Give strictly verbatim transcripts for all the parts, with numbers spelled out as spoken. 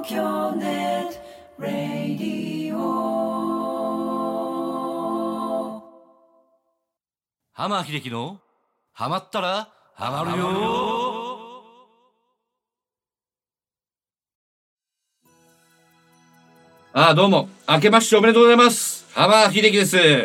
東京ネットラディオ。 浜秀樹のハマったらハマるよ。ああ、どうも明けましておめでとうございます。浜秀樹です。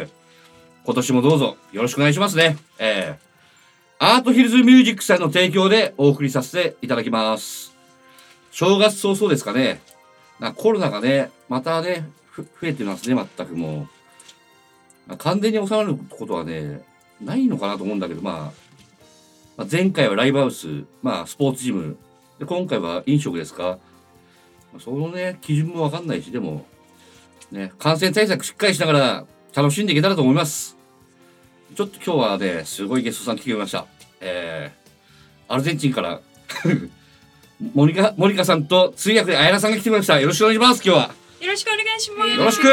今年もどうぞよろしくお願いしますね。えー、アートヒルズミュージックさんの提供でお送りさせていただきます。正月早々ですかね。なコロナがねまたね増えてますね。全くもう、まあ、完全に収まることはねないのかなと思うんだけど、まあ、まあ、前回はライブハウス、まあスポーツジムで、今回は飲食ですか。そのね基準もわかんないし、でもね感染対策しっかりしながら楽しんでいけたらと思います。ちょっと今日はねすごいゲストさん来てくれました。えー、アルゼンチンからモニカモニカさんと通訳であやなさんが来てくれました。よろしくお願いします。今日はよろしくお願いします。 よろしく。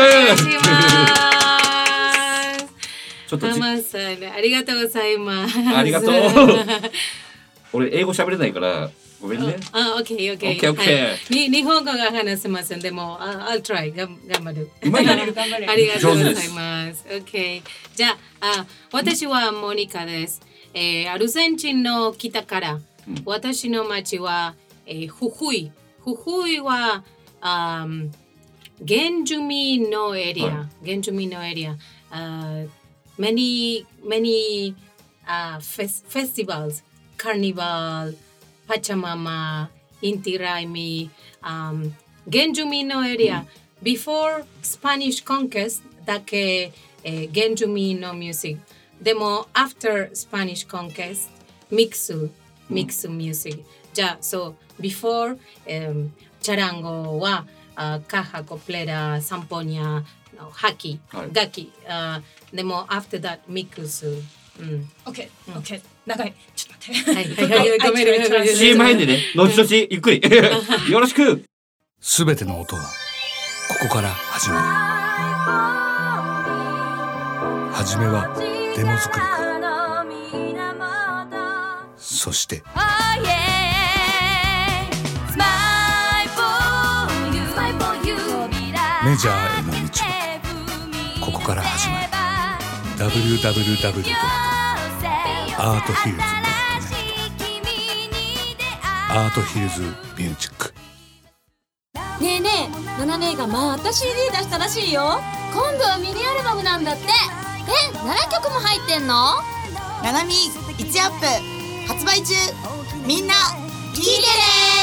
ちょっとハマさんありがとうございます。 ありがとう。俺英語喋れないからごめんね。 あ、オッケーオッケー。 オッケーオッケー。 に日本語が話せません。でも、あ、I'll try が頑張る。 うまいね。 ありがとうございます。オッケー。じゃあ、あ、私はモニカです。えー、アルゼンチンの北から、うん、私の町は、えー、フフイ。フフイは、あ原住民のエリア。はい、原住民のエリア。Uh, many many uh, fes- festivals, Carnival, Pachamama, Inti Raymi, um, 原住民のエリア、mm. before Spanish conquest だけ、えー、原住民のミュージック。でも after Spanish conquest ミックスミックスミュージック。じゃあ、そう before、um, チャランゴは、uh, カハコプレラサンポニアハキ、はい、ガキ、uh, でも after that ミックス。うん、 OK、OK、長い。ちょっと待って。 はいはいはい、ごめんごめん。 シーエム 入んでね、後々ゆっくり。よろしく。 すべての音はここから始まる。はじめはデモ作りから、そしてメジャーへの道はここから始まる。 ダブリューダブリューダブリュー ドットアートヒルズ ドットネット アートヒルズミュージック。 ねえねえ、ナナ姉がまた シーディー 出したらしいよ。今度はミニアルバムなんだって。え、ななきょくも入ってんの？ ナナミいちアップ発売中。みんな聞いてね。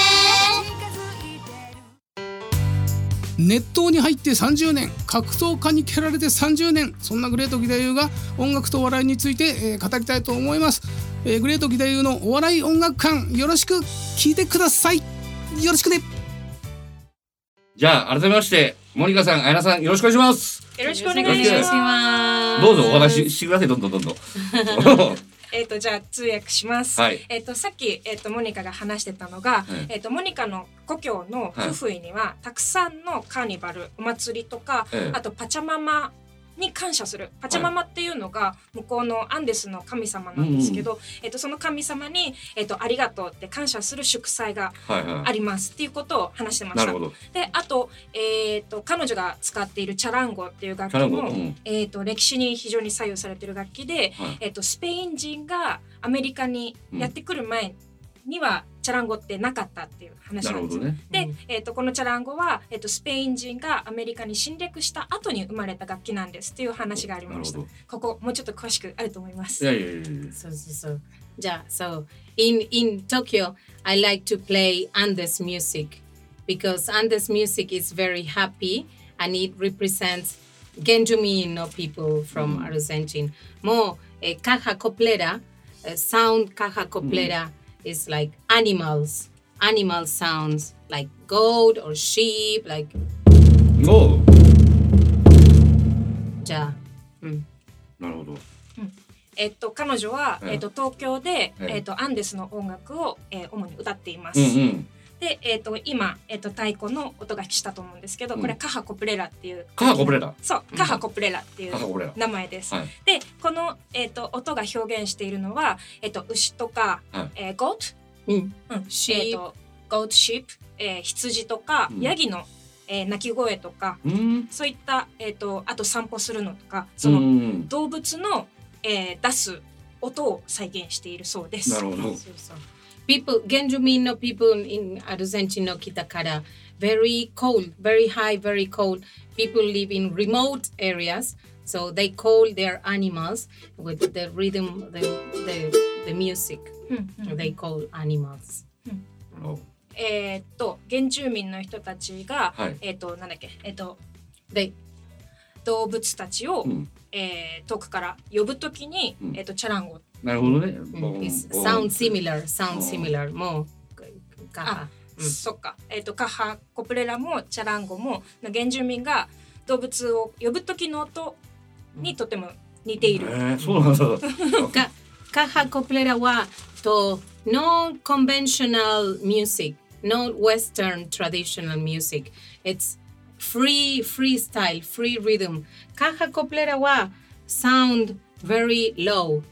熱湯に入ってさんじゅうねん、格闘家に蹴られてさんじゅうねん、そんなグレート義太夫が音楽とお笑いについて、えー、語りたいと思います。えー、グレート義太夫のお笑い音楽館、よろしく聞いてください。よろしくね。 じゃあ改めましてモニカさん、あやなさん、よろしくお願いします。 よろしくお願いします。 どうぞお話ししてください。どんどんどんどん。 えっとじゃあ通訳します。はい、えっとさっきえっとモニカが話してたのが、はい、えっとモニカの故郷のフフイには、はい、たくさんのカーニバル、お祭りとか、はい、あとパチャママに感謝する。パチャママっていうのが向こうのアンデスの神様なんですけど、はい、えっとその神様にえっとありがとうって感謝する祝祭がありますっていうことを話してました。なるほど。で、あとえっと彼女が使っているチャランゴっていう楽器も、うん、えっと歴史に非常に左右されている楽器で、はい、えっとスペイン人がアメリカにやってくる前にはチャランゴってなかったっていう話なんですよ。ね、で、えーと、このチャランゴは、えーと、スペイン人がアメリカに侵略した後に生まれた楽器なんですっていう話がありました。ここもうちょっと詳しくあると思います。 いやいやいや。 そうそうそう。じゃあ、so in in Tokyo, I like to play Andes music because Andes music is very happy and it represents 原住民の people from、うん、Argentina. もう、えー、caja coplera, sound caja coplera、うん、is like animals. Animal sounds like goat or sheep, like. Oh. じゃあ、うん。 なるほど。 うん、えっと彼女は、えっと東京で、えっとアンデスの音楽を、えー、主に歌っています。うんうん、で、えっと今えっと太鼓の音がしたと思うんですけど、うん、これカハコプレラっていう。 カハコプレラ。 そう、カハコプレラっていう名前です。 はい、 で、このえっと音が表現しているのは、えっと牛とか、はい、えー、ゴート。 うん。 うん。えっと goat sheep、えー、羊とか、うん、ヤギの、えー、鳴き声とか、うん、そういった、えー、とあと散歩するのとかその、うん、動物の、えー、出す音を再現しているそうです。 なるほど。そうそう。People 原住民の people in アルゼンチンの北から very cold, very high, very cold. People live in remote areas, so they call their animals with the rhythm, the the the music. They call animals. えっと原住民の人たちが、はい、えっとなんだっけえっとで動物たちを、うんえー、遠くから呼ぶときに、うんえっとチャランゴ。 なるほどね。 Sound similar, sound similar もカハ。 うん、そっか。えっとカハコプレラもチャランゴも原住民が動物を呼ぶときの音にとても似ている。 えー、そうなんだ。 カハコプレラはと no conventional music, no Western traditional music. It's free freestyle, free rhythm. カハコプレラは sound very low.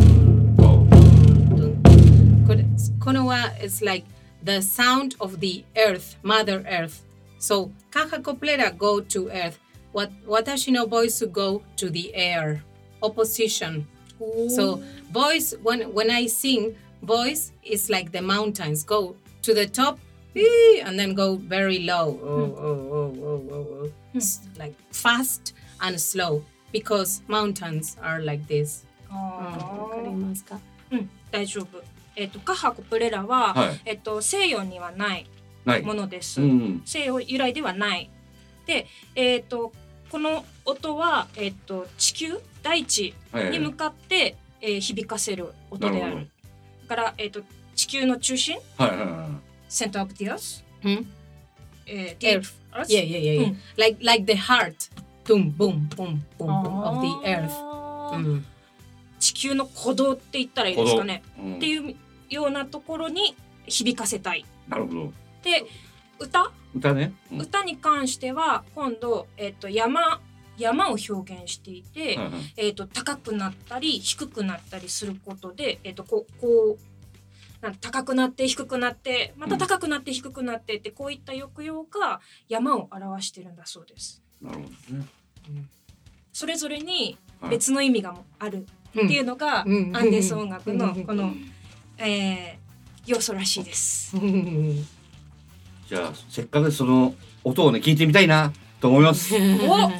このは it's like the sound of the earth, Mother Earth. So カハコプレラ go to earth. What 私の voice go to the air. Opposition. So voice when when I sing, voice is like the mountains. Go to the top and then go very low. Oh, oh, oh, oh, oh, oh. Like fast and slow because mountains are like this. わかりますか？ うん、大丈夫。えっとカハコプレラは、はい、えっと西洋にはないものです。うん、西洋由来ではない。で、えっとこの音はえっと地球大地に向かって、はいはいえー、響かせる音である。だからえっと地球の中心。 はいはいはい。 Center of the earth. うん。えー、Earth. Yeah, yeah, yeah, yeah. Like like the heart. Boom, boom, boom, boom, boom of the earth. うん。 地球の鼓動って言ったらいいですかね。うん、っていうようなところに響かせたい。 なるほど。 で、歌？ 歌ね。 うん、歌に関しては今度えっと山山を表現していて、はいはい、えっと高くなったり低くなったりすることで、えっとこうこうなん高くなって低くなってまた高くなって低くなってって、うん、こういった抑揚が山を表してるんだそうです。 なるほどね。 うん、それぞれに別の意味があるっていうのが、うん、アンデス音楽のこの、えー、要素らしいです。 じゃあせっかくその音をね聞いてみたいなと思います。お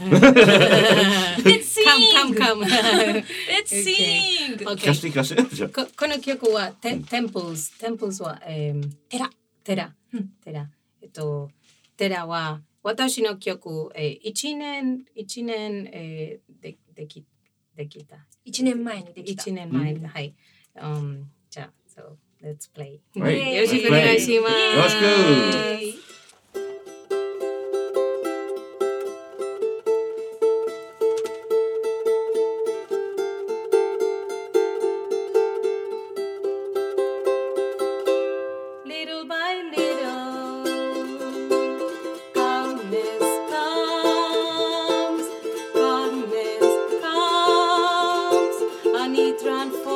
Let's sing! Come, come, come. Let's sing! Okay. 聞かせて聞かせて。 こ, この曲は、テンプルズ、テンプルズは、えー、 寺。 寺。うん、寺。えっと、寺は、私の曲、えー、一年、一年、えー、で、でき、できた。 一年前にできた。 一年前に、うん、はい。Um, じゃあ、so, let's play. Right. よろしくお願いします。 よろしく。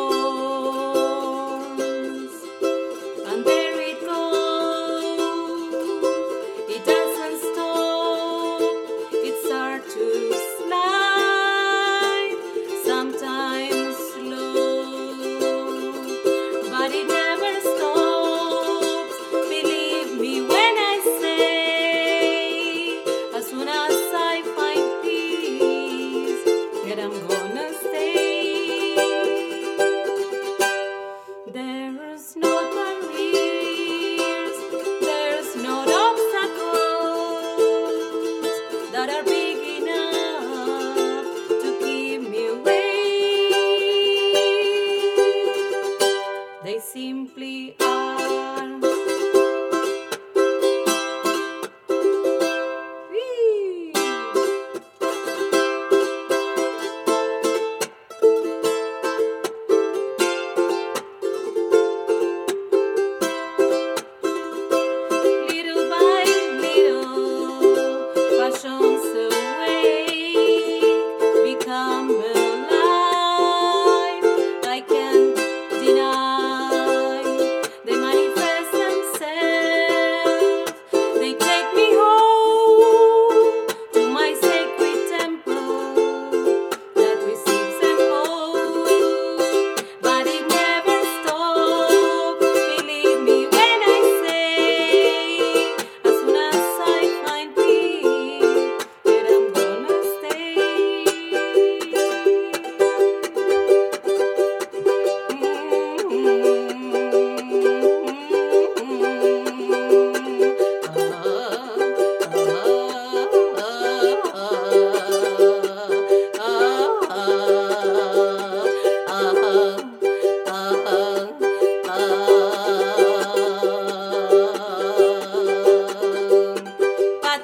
Transforms, and there it goes.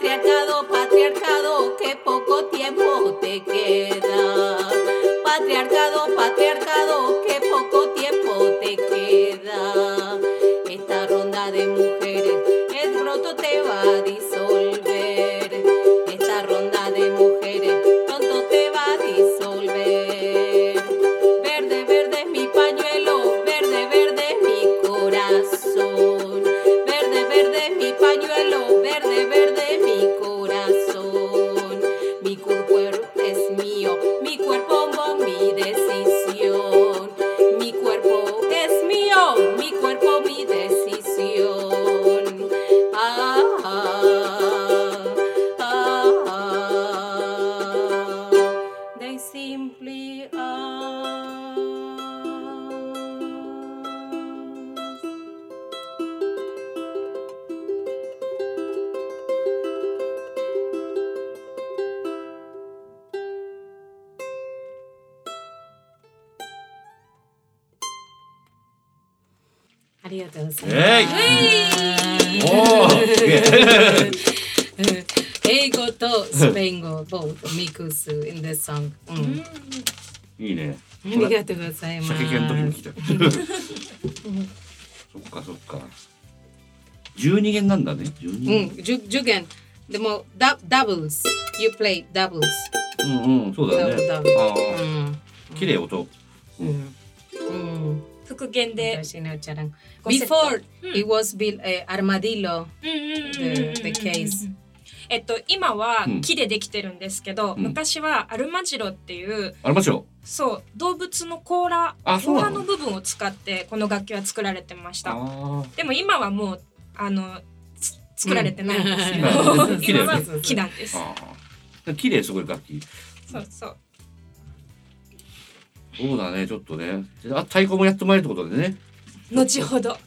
patriarcado, patriarcado, que poco tiempo te queda. Patriarcado, patriarcado, que poco tiempo te queda. Esta ronda de mujeres, el pronto te va a disolver. Esta ronda de mujeres, pronto te va a disolver. Verde, verde es mi pañuelo, verde, verde es mi corazón. Verde, verde es mi pañuelo, verde, verde es mi corazón. Mi cuerpo es mío, mi cuerpo con mi decisión. Mi cuerpo es mío, mi cuerpo mi decisión. Ah, ah, ah, ah. They simply are.ありがとうございます。 おーすげえ英語とスペイン語 both mix in the song。うん、 いいね。 ありがとうございます。 射撃の時に来た。そっかそっか。じゅうに弦なんだね。じゅうに弦。 うん、じゅじゅう弦。でもダダブルス。You play doubles。 うんうん、そうだね。 ダブル。 ああ、 うん。 綺麗音。 うん。うん。 復元で。 私のチャラン。Before it was built armadillo the the case。 えっと今は木でできてるんですけど、昔はアルマジロっていうアルマジロそう動物の甲羅甲羅の部分を使ってこの楽器は作られてました。でも今はもうあの作られてないんですよ。今は木なんです。 綺麗すごい楽器。 そうそう。 そうだね、ちょっとね。あ、太鼓もやってもらえるってことでね。 後ほど。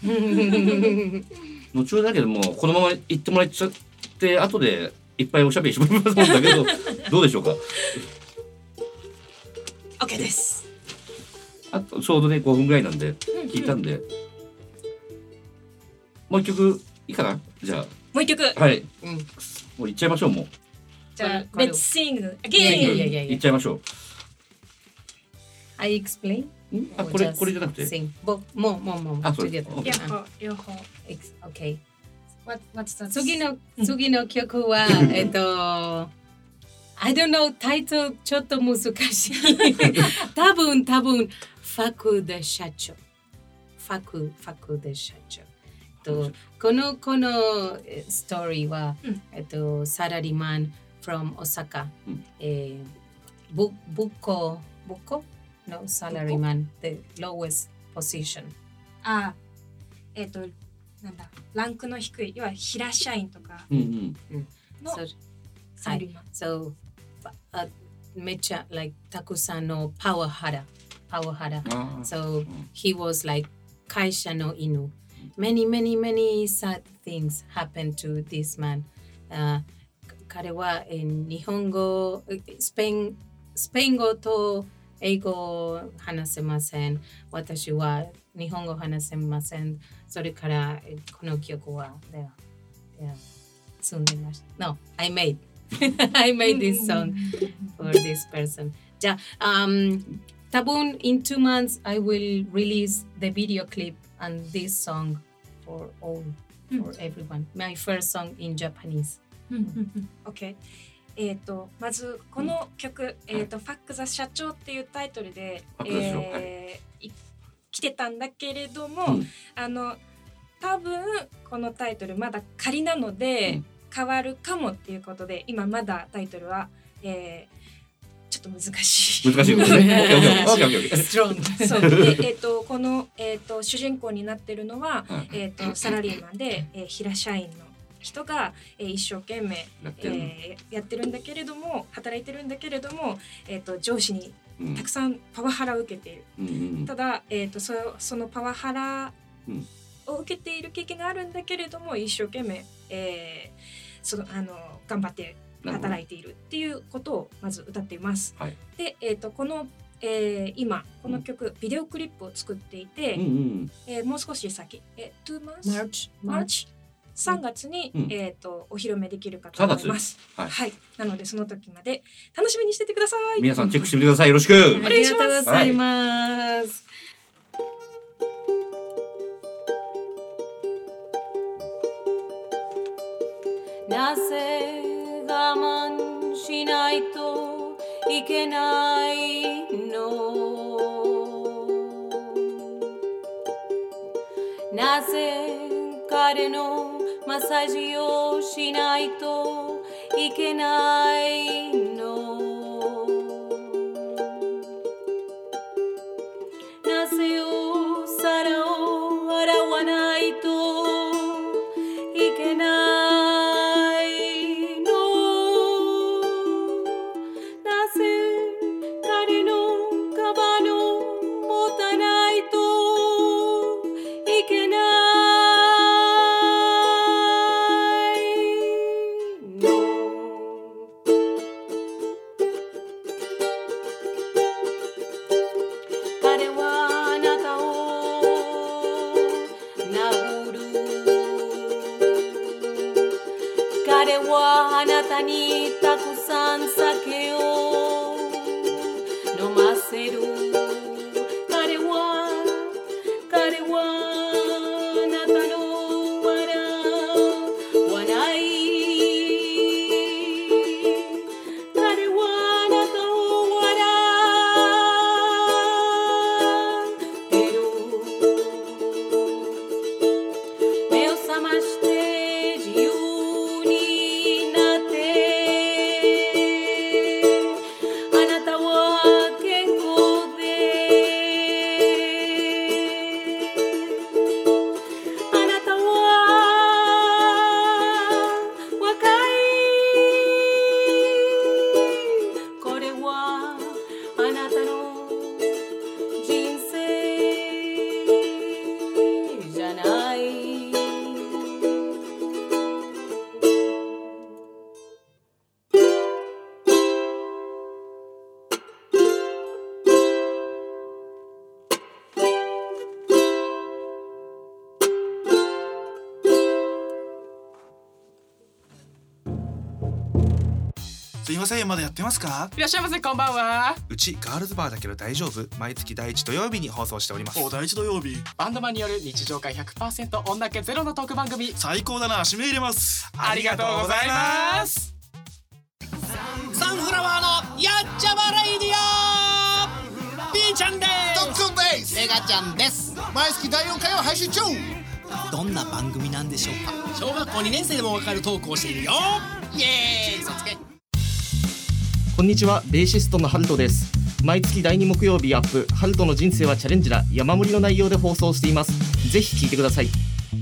後ほどだけどもこのまま行ってもらっちゃって後でいっぱいおしゃべりしますんだけどどうでしょうか。 OK です。 あとちょうどねごふんぐらいなんで聞いたんで、うんうん、もう一曲いいかな。じゃあもう一曲はい、うん、もう行っちゃいましょう。もうじゃあ Let's sing again。 行っちゃいましょう。 I explain。 あ、これこれじゃなくて。 Sing。もうもうもうもう。 あ、それ。 両方両方。 Okay。 What what's that？ 次の次の曲はえっと I don't know タイトルちょっと難しい。多分多分ファクで社長。ファクファクで社長。とこのこのストーリーはえっとサラリーマン from 大阪。えぶぶっこぶっこNo salaryman, the lowest position。 ああ、えっと、なんだ、ランクの低い、要は平社員とかのサラリーマン。 So、uh, めっちゃ、like、たくさんのパワハラ、パワハラ。So、he was like 会社の犬。Many, many, many sad things happened to this man、uh, 彼は、えー、日本語、スペイン、スペイン語と英語話せません。私は日本語話せません。それからこの曲はではでは住んでました。No, I made I made this song for this person. じゃあ、um, 多分 in two months I will release the video clip and this song for all for everyone. My first song in Japanese. Okay.えー、とまずこの曲、うんえーと「ファック・ザ・社長」っていうタイトルで、えー、来てたんだけれども、うん、あの多分このタイトルまだ仮なので、うん、変わるかもっていうことで今まだタイトルは、えー、ちょっと難しい難しいですねそうで、えー、とこの、えー、と主人公になってるのは、うんえー、とサラリーマンで、えー、平社員の人が、えー、一生懸命やって、えー、やってるんだけれども働いてるんだけれども、えー、と上司にたくさんパワハラを受けている、うん、ただ、えー、と そ, そのパワハラを受けている経験があるんだけれども一生懸命、えー、そのあの頑張って働いているっていうことをまず歌っています、はい、で、えー、とこの、えー、今この曲、うん、ビデオクリップを作っていて、うんうんえー、もう少し先、えー、two months? March March さんがつに、うん、えっ、ー、とお披露目できるかと思います。はい、はい。なのでその時まで楽しみにしててください。 皆さんチェックしてみてください。よろしく。 お願いします。ありがとうございます。なぜ我慢しないといけないの？なぜ彼のマッサージをしないといけないの？なぜお皿を洗わないといけないの？なぜ彼のカバンを持たないといけないにたくさん酒を飲ませる。彼は彼はあなたの笑わない。彼はあなたを笑ってる。目を覚まして自由にすいません、まだやってますか？ いらっしゃいませ、こんばんは。 うちガールズバーだけど大丈夫？毎月第一土曜日に放送しております。 お、第一土曜日。バンドマンによる日常会 ひゃくパーセント 女気ゼロのトーク番組。 最高だな、指名入れます。 ありがとうございます。サンフラワーのやっちゃまレイディオ。ピーちゃんです。 ドックンです。 メガちゃんです。 毎月だいよんかいを配信中。 どんな番組なんでしょうか？ 小学校にねん生でもわかるトークをしているよ。イエーイ、そつけ。 こんにちは、ベーシストのハルトです。毎月だいに木曜日アップ、ハルトの人生はチャレンジだ、山盛りの内容で放送しています。ぜひ聞いてください。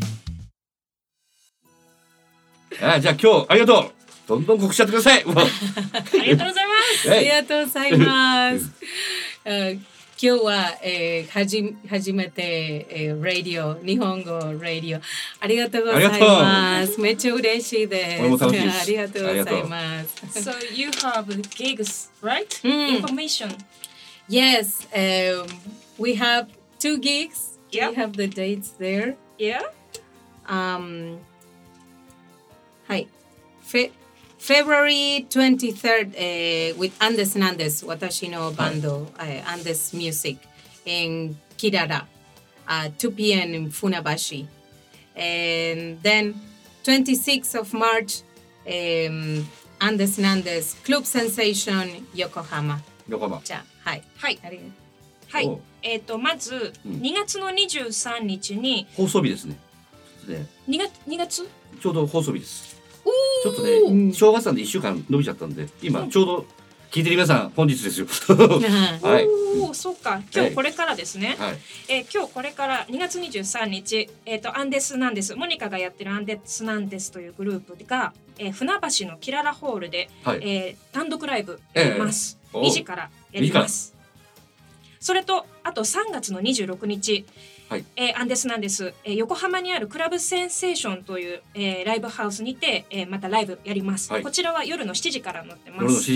あ、じゃあ今日ありがとう。どんどん告知しちゃってください。 ありがとうございます。 ありがとうございます。今日は、えー、はじ初めて、えー、ラディオ、日本語ラディオありがとうございます。めっちゃ嬉しいです。 俺も楽しいです。 ありがとうございます。 So you have gigs, right? Mm. Information. Yes, um, we have two gigs. Yep. We have the dates there. Yeah. Um, はい。Fe- February twenty-third、uh, with Andes Nandes 私のバンド、はい uh, Andes Music in Kirara、uh, two p.m. in Funabashi, and then twenty-sixth of March、um, Andes Nandes Club Sensation Yokohama。 横浜。 じゃあはいはいはい。えっ、ー、とまず、うん、にがつのにじゅうさんにちに放送日ですね。 でにがつにがつちょうど放送日です。ちょっとね、正月なんでいっしゅうかん伸びちゃったんで、今ちょうど聞いてる皆さん本日ですよ。 はい。おお、そうか。今日これからですね。 はい。 えー、今日これからにがつにじゅうさんにち、えっ、ー、とアンデスなんです。モニカがやってるアンデスなんですというグループが、えー、船橋のキララホールで、はい、えー、単独ライブやります。えー、にじからやります。それとあとさんがつのにじゅうろくにち。はい、えー、アンデスなんです、えー、横浜にあるクラブセンセーションという、えー、ライブハウスにて、えー、またライブやります、はい、こちらは夜のしちじから載ってます。 夜のしちじ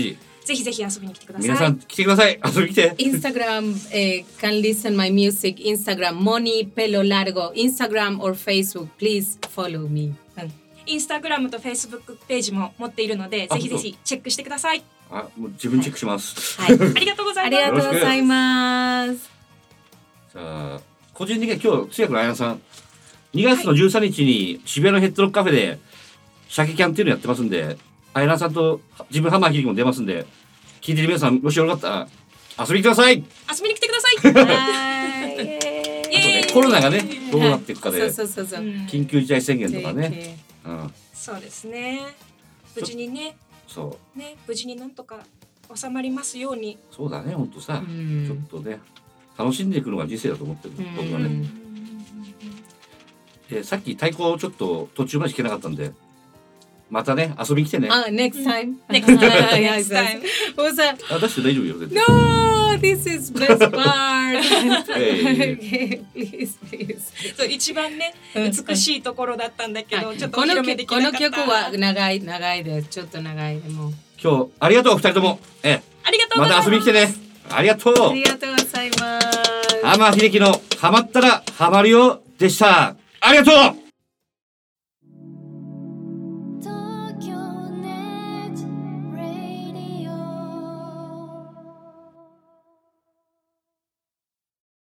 ぜひぜひ遊びに来てください。 皆さん来てください。遊びに来て。 Instagram uh, can listen my music. Instagram Moni Pelo Largo. Instagram or Facebook. Please follow me. インスタグラムとフェイスブックページも持っているので、ぜひぜひチェックしてください。 あ、もう自分チェックします。 はい。はい、ありがとうございます。 ありがとうございます。 さあ、個人的には今日通訳のあやなさん、にがつのじゅうさんにちに渋谷のヘッドロックカフェで鮭キャンっていうのやってますんで、あやなさんと自分ハマーヒリも出ますんで、聞いてる皆さんもしよかったら遊びに来てください。 遊びに来てください。 はい。 あとね、コロナがねどうなっていくかで、 そうそうそうそう、 緊急事態宣言とかね。うん、 そうですね。無事にね、 そうね、無事になんとか収まりますように。 そうだね、本当さ、ちょっとね、楽しんでいくのが人生だと思ってる、僕はね。で、さっき太鼓ちょっと途中まで弾けなかったんで、またね、遊びに来てね。 あ、next time。 next time。next time。 あ、出して大丈夫よ。 No, this is best part. Okay, please, please。そう、一番ね、美しいところだったんだけど、ちょっと広めできなかった。 この曲は長い長いです。ちょっと長いでも。 今日ありがとう、二人とも。ええ。 ありがとうございます。 また遊びに来てね。ありがとう。 ありがとうございます。 浜秀樹のハマったらハマるよでした。ありがとう。